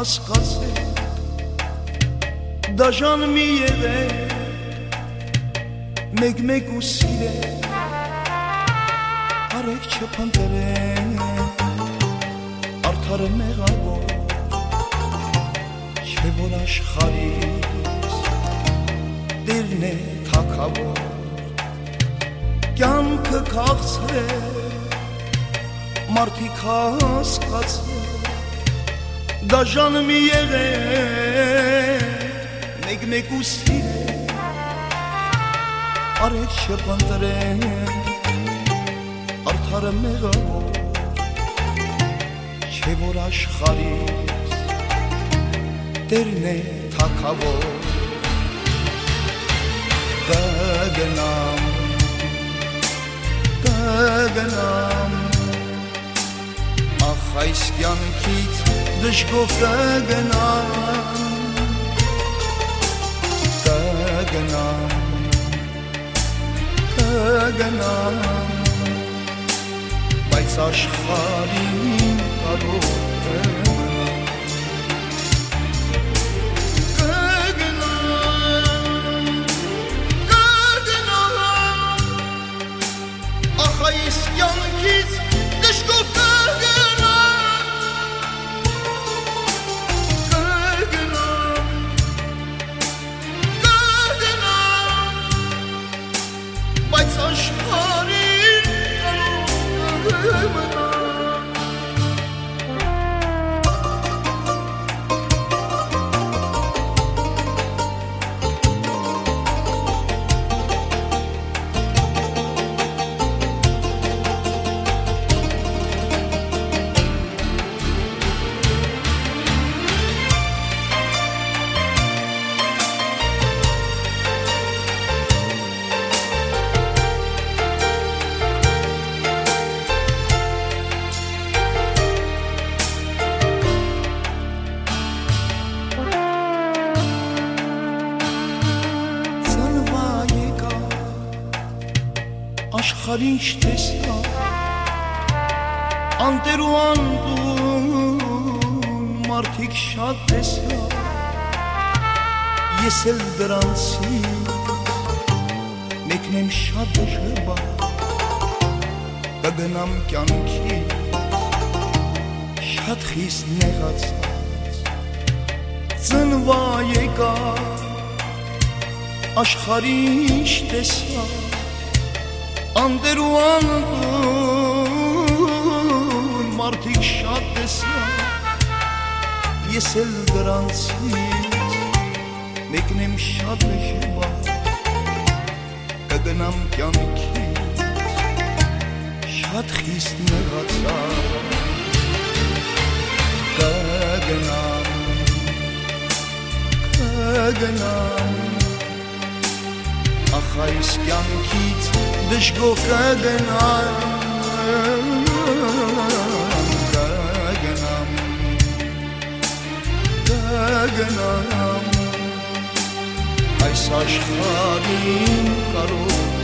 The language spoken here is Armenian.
հասկացել դաժան մի եղել մեկ-մեկ ու սիրել արեք չփնտրել արդարը մեղավոր չէ որ աշխարհիս դերն է թագավոր կյանքը քաղցրել մարդիկ հասկացել դաժան մի եղել մեկ-մեկ ու սիրել արեք չփնտրել արդարը մեղավոր չէ որ աշխարհիս դերն է թագավոր կգնամ ախ այս կյանքից դժգոհ կգնամ բայց աշխարհին կարող այս կյանքից դժգոհ կգնամ բայց աշխարհին կարող աշխարհին չտեսա անտեր ու անդուն մարդիկ շատ տեսա ես էլ դրանցի մեկն եմ շատ դժվար կգնամ կյանքի շատ խիստ նեղացած ծնվա եկա աշխարհին չտեսա անտեր ու անդուն մարդիկ շատ տեսա ես էլ դրանցից մեկն եմ շատ դժվար կգնամ կյանքից շատ խիստ նեղացած կգնամ ախ այս կյանքից դժգոհ կգնամ այս աշխարհին կարող